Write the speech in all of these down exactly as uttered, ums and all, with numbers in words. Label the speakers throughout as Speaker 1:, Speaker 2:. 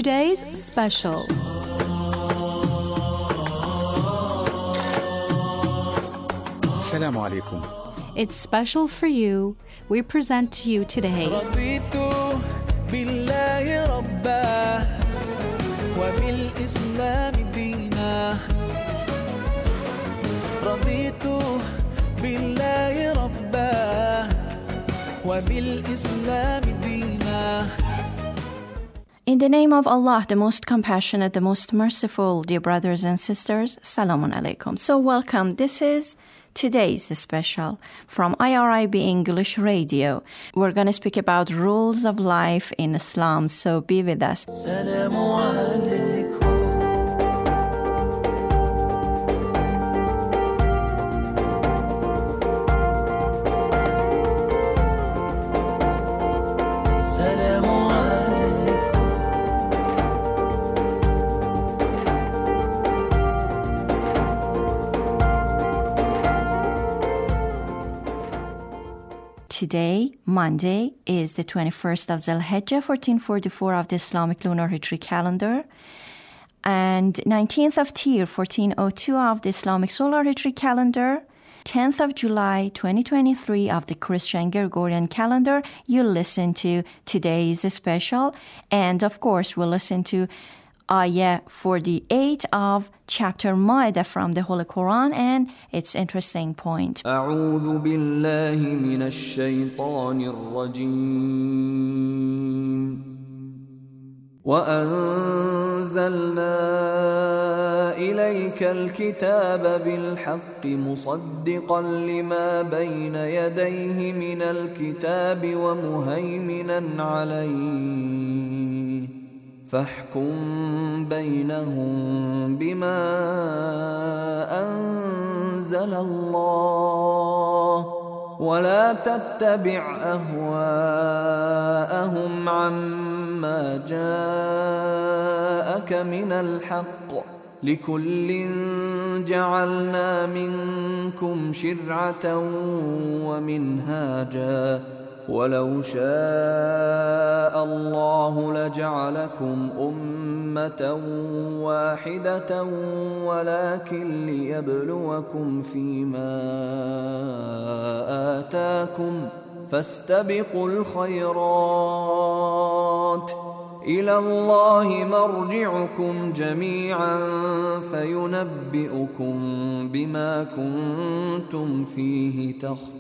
Speaker 1: today's special.
Speaker 2: Assalamu alaikum.
Speaker 1: It's special for you. We present to you today
Speaker 3: رضيت بالله ربا وبالإسلام دينا رضيت بالله ربا وبالإسلام دينا.
Speaker 4: In the name of Allah, the most compassionate, the most merciful, dear brothers and sisters, Salamun alaikum. So welcome. This is today's special from I R I B English Radio. We're going to speak about rules of life in Islam, so be with us.
Speaker 3: Salamu alaikum.
Speaker 4: Today, Monday, is the twenty-first of Dhul-Hijjah, fourteen forty-four of the Islamic Lunar Hijri calendar, and nineteenth of Tir, fourteen oh two of the Islamic Solar Hijri calendar, tenth of July, twenty twenty-three of the Christian Gregorian calendar. You listen to today's special, and of course, we'll listen to Ayah forty-eight of chapter Ma'idah from the Holy Quran and its interesting point.
Speaker 3: أعوذ بالله من الشيطان الرجيم وأنزلنا إليك الكتاب بالحق مصدقا لما بين يديه من الكتاب ومهيمنا عليه فاحكم بينهم بما أنزل الله ولا تتبع أهواءهم عما جاءك من الحق لكل جعلنا منكم شرعة ومنهاجا ولو شاء الله لجعلكم أمة واحدة ولكن ليبلوكم فيما آتاكم فاستبقوا الخيرات إلى الله مرجعكم جميعا فينبئكم بما كنتم فيه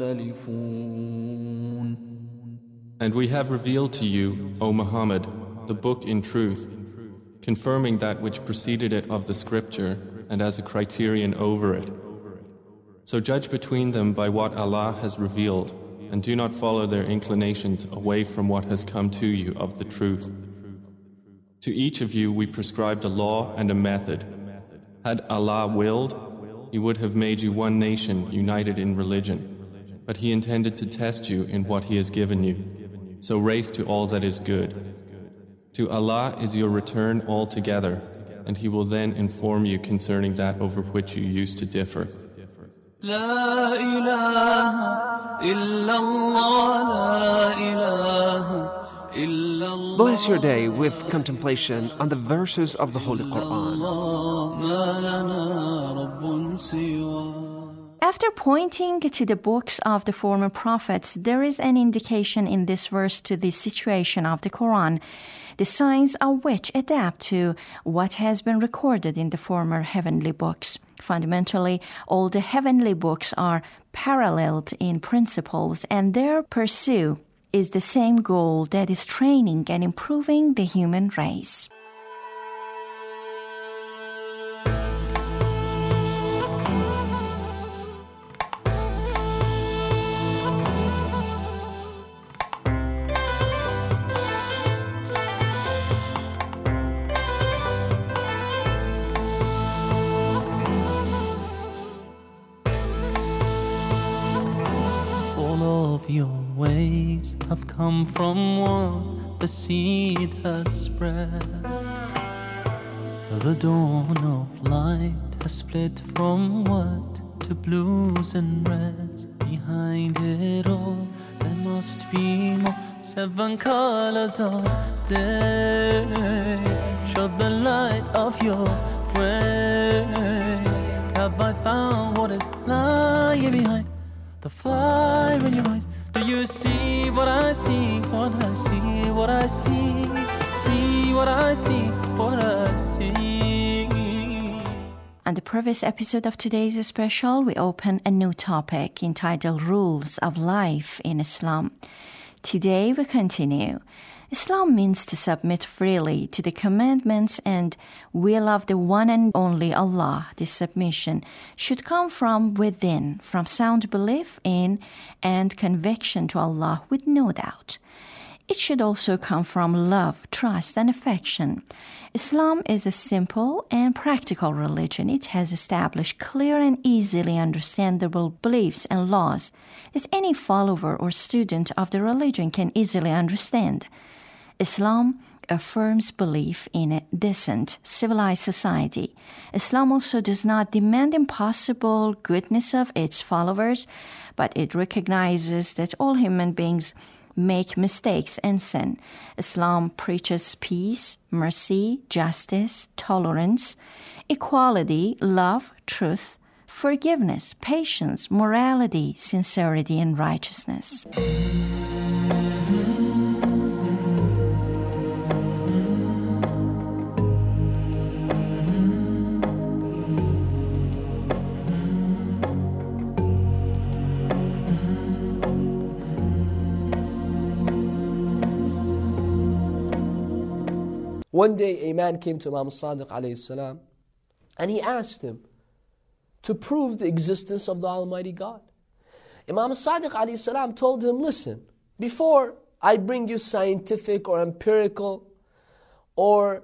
Speaker 3: تختلفون.
Speaker 5: And we have revealed to you, O Muhammad, the book in truth, confirming that which preceded it of the scripture and as a criterion over it. So judge between them by what Allah has revealed, and do not follow their inclinations away from what has come to you of the truth. To each of you we prescribed a law and a method. Had Allah willed, He would have made you one nation united in religion, but He intended to test you in what He has given you. So race to all that is good. To Allah is your return altogether, and He will then inform you concerning that over which you used to differ.
Speaker 3: لا إله إلا الله لا إله إلا الله.
Speaker 6: Bless your day with contemplation on the verses of the Holy Quran.
Speaker 3: ما لنا رب سواه.
Speaker 4: After pointing to the books of the former prophets, there is an indication in this verse to the situation of the Quran, the signs of which adapt to what has been recorded in the former heavenly books. Fundamentally, all the heavenly books are paralleled in principles, and their pursuit is the same goal, that is training and improving the human race.
Speaker 7: Your waves have come from one, the seed has spread. The dawn of light has split from white to blues and reds. Behind it all, there must be more, seven colors of day. show the light of your way. Have I found what is lying behind the fire in your eyes? Do you see what I see? What I see, what I see. See what I see, what I see.
Speaker 4: On the previous episode of today's special, we open a new topic entitled Rules of Life in Islam. Today we continue. Islam means to submit freely to the commandments and will of the one and only Allah. This submission should come from within, from sound belief in and conviction to Allah with no doubt. It should also come from love, trust, and affection. Islam is a simple and practical religion. It has established clear and easily understandable beliefs and laws that any follower or student of the religion can easily understand. Islam affirms belief in a decent, civilized society. Islam also does not demand impossible goodness of its followers, but it recognizes that all human beings make mistakes and sin. Islam preaches peace, mercy, justice, tolerance, equality, love, truth, forgiveness, patience, morality, sincerity, and righteousness.
Speaker 8: One day a man came to Imam Sadiq alayhi salam and he asked him to prove the existence of the Almighty God. Imam Sadiq alayhi salam told him, listen, before I bring you scientific or empirical or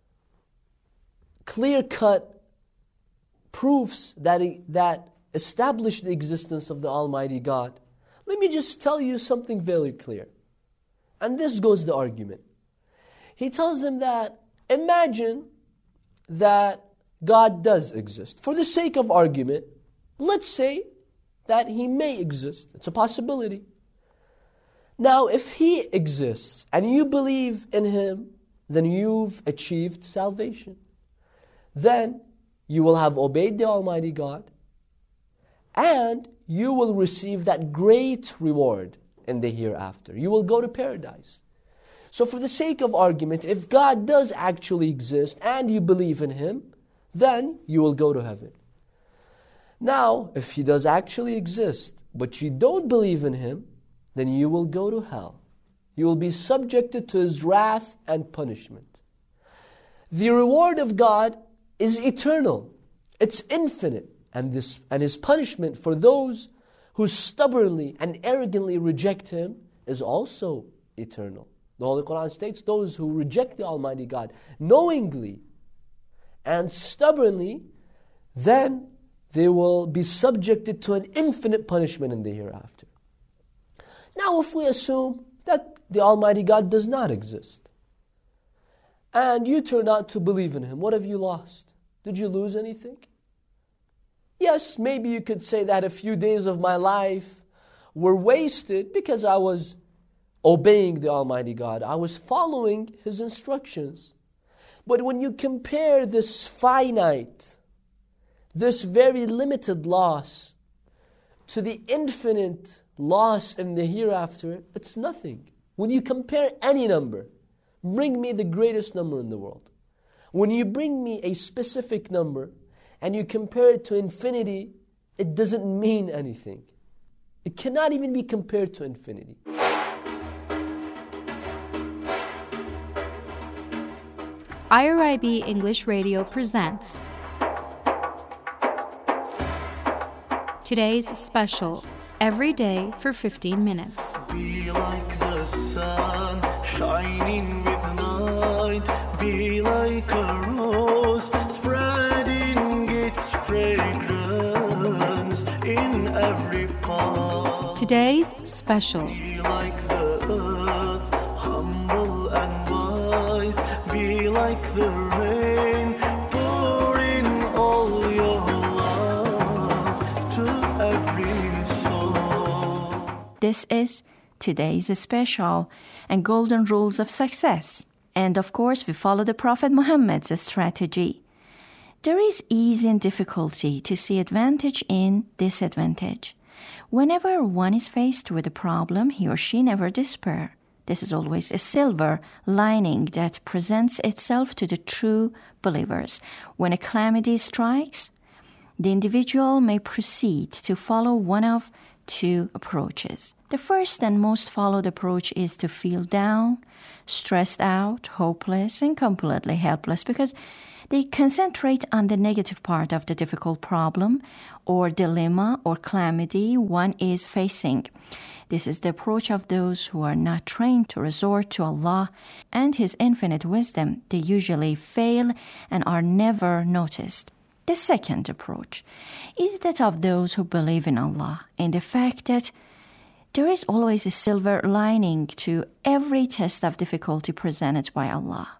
Speaker 8: clear-cut proofs that, that establish the existence of the Almighty God, let me just tell you something very clear. And this goes the argument. He tells them that, imagine that God does exist. For the sake of argument, let's say that He may exist. It's a possibility. Now, if He exists and you believe in Him, then you've achieved salvation. Then you will have obeyed the Almighty God and you will receive that great reward in the hereafter. You will go to paradise. So for the sake of argument, if God does actually exist and you believe in Him, then you will go to heaven. Now, if He does actually exist, but you don't believe in Him, then you will go to hell. You will be subjected to His wrath and punishment. The reward of God is eternal. It's infinite. And, this, and His punishment for those who stubbornly and arrogantly reject Him is also eternal. The Holy Quran states those who reject the Almighty God knowingly and stubbornly, then they will be subjected to an infinite punishment in the hereafter. Now, if we assume that the Almighty God does not exist, and you turn out to believe in Him, what have you lost? Did you lose anything? Yes, maybe you could say that a few days of my life were wasted because I was obeying the Almighty God. I was following His instructions. But when you compare this finite, this very limited loss to the infinite loss in the hereafter, it's nothing. When you compare any number, bring me the greatest number in the world. When you bring me a specific number and you compare it to infinity, it doesn't mean anything. It cannot even be compared to infinity.
Speaker 1: I R I B English Radio presents today's special, Every Day for fifteen minutes.
Speaker 3: Be like the sun, shining with light. Be like a rose, spreading its fragrance in every part.
Speaker 1: Today's special.
Speaker 3: Be like the earth, humble and wise. Be like the rain, pour in all your love to every soul.
Speaker 4: This is today's special and golden rules of success. And of course, we follow the Prophet Muhammad's strategy. There is ease in difficulty to see advantage in disadvantage. Whenever one is faced with a problem, he or she never despair. This is always a silver lining that presents itself to the true believers. When a calamity strikes, the individual may proceed to follow one of two approaches. The first and most followed approach is to feel down, stressed out, hopeless, and completely helpless because they concentrate on the negative part of the difficult problem or dilemma or calamity one is facing. This is the approach of those who are not trained to resort to Allah and His infinite wisdom. They usually fail and are never noticed. The second approach is that of those who believe in Allah and the fact that there is always a silver lining to every test of difficulty presented by Allah.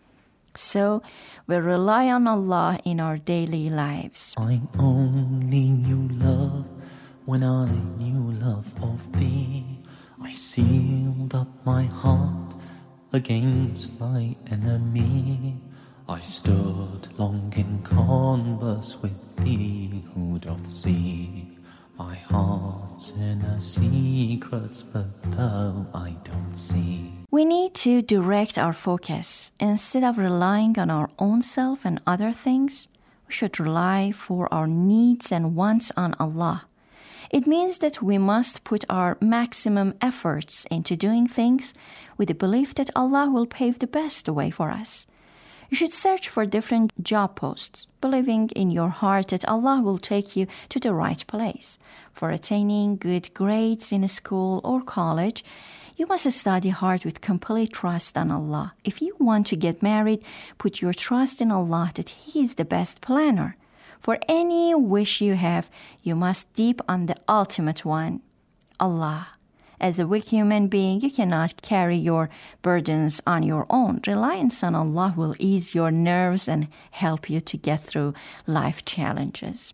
Speaker 4: So we rely on Allah in our daily lives.
Speaker 7: I only knew love when I knew love of thee. I sealed up my heart against my enemy. I stood long in converse with thee who doth see my heart's inner secrets, but thou I don't see.
Speaker 4: We need to direct our focus. Instead of relying on our own self and other things, we should rely for our needs and wants on Allah. It means that we must put our maximum efforts into doing things with the belief that Allah will pave the best way for us. You should search for different job posts, believing in your heart that Allah will take you to the right place. For attaining good grades in a school or college, you must study hard with complete trust on Allah. If you want to get married, put your trust in Allah that He is the best planner. For any wish you have, you must deep on the ultimate one, Allah. As a weak human being, you cannot carry your burdens on your own. Reliance on Allah will ease your nerves and help you to get through life challenges.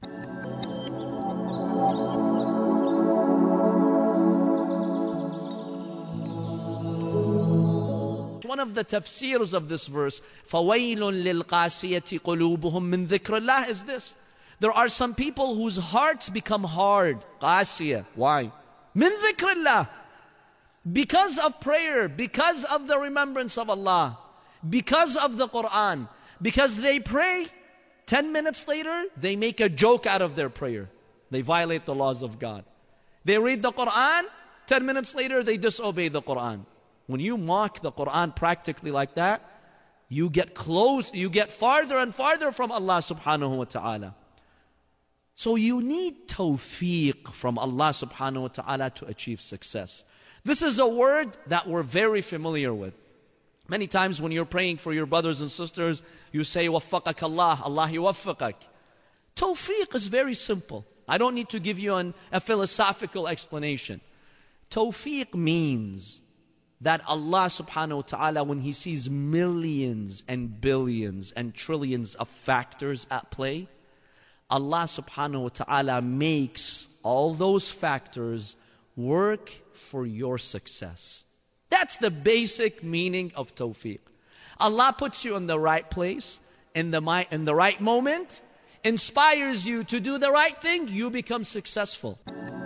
Speaker 9: One of the tafsirs of this verse, فَوَيْلٌ لِلْقَاسِيَةِ قُلُوبُهُمْ مِنْ ذِكْرِ اللَّهِ is this. There are some people whose hearts become hard. قاسية. Why? مِنْ ذِكْرِ اللَّهِ. Because of prayer, because of the remembrance of Allah, because of the Quran, because they pray, ten minutes later, they make a joke out of their prayer. They violate the laws of God. They read the Quran, ten minutes later, they disobey the Quran. When you mock the Quran practically like that, you get close, you get farther and farther from Allah subhanahu wa ta'ala. So you need tawfiq from Allah subhanahu wa ta'ala to achieve success. This is a word that we're very familiar with. Many times when you're praying for your brothers and sisters, you say, وَفَّقَكَ Allah, Allah yuwaffiqak. Tawfiq is very simple. I don't need to give you an, a philosophical explanation. Tawfiq means that Allah subhanahu wa ta'ala, when He sees millions and billions and trillions of factors at play, Allah subhanahu wa ta'ala makes all those factors work for your success. That's the basic meaning of tawfiq. Allah puts you in the right place, in the, in the right moment, inspires you to do the right thing, you become successful.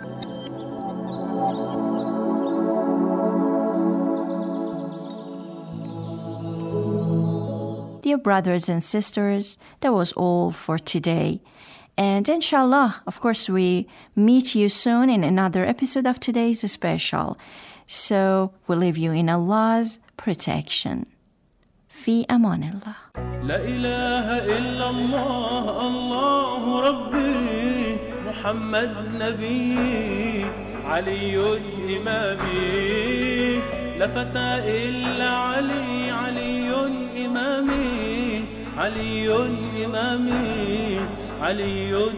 Speaker 4: Dear brothers and sisters, that was all for today. And inshallah, of course, we meet you soon in another episode of today's special. So we leave you in Allah's protection. Fi amanillah.
Speaker 3: La ilaha illallah, Allahu Rabbi, Muhammad Nabi, Aliyun Imami, La fata illa Ali, Aliyun Imami, Aliyun Imami, Aliyun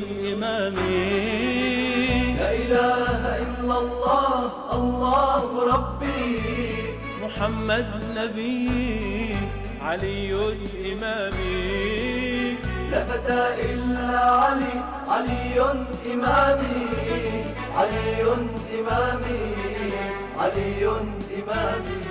Speaker 3: Imami. La ilaha illallah, Allahu Rabbi, Muhammad Nabi, Aliyun Imami. La fata illa Ali, Aliyun Imami, Aliyun Imami, Aliyun Imami.